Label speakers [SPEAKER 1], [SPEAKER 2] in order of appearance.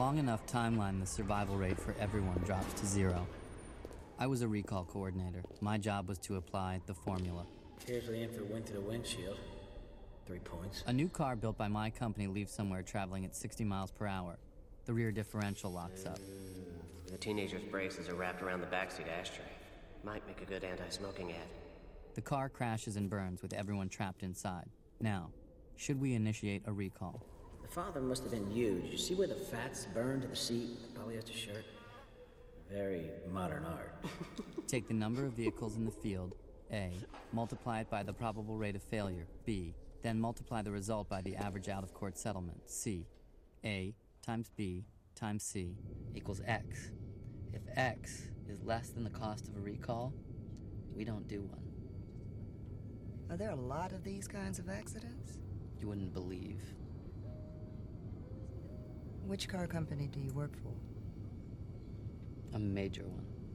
[SPEAKER 1] long enough timeline, the survival rate for everyone drops to 0. I was a recall coordinator. My job was to apply the formula.
[SPEAKER 2] Here's the infant went to the windshield. 3 points.
[SPEAKER 1] A new car built by my company leaves somewhere traveling at 60 miles per hour. The rear differential locks up.
[SPEAKER 3] The teenager's braces are wrapped around the backseat ashtray. Might make a good anti-smoking ad.
[SPEAKER 1] The car crashes and burns with everyone trapped inside. Now, should we initiate a recall?
[SPEAKER 2] The father must have been you. Did you see where the fats burned to the seat? The polyester shirt? Very modern art.
[SPEAKER 1] Take the number of vehicles in the field, A, multiply it by the probable rate of failure, B, then multiply the result by the average out-of-court settlement, C. A times B times C equals X. If X is less than the cost of a recall, we don't do one.
[SPEAKER 4] Are there a lot of these kinds of accidents?
[SPEAKER 1] You wouldn't believe.
[SPEAKER 4] Which car company do you work for?
[SPEAKER 1] A major one.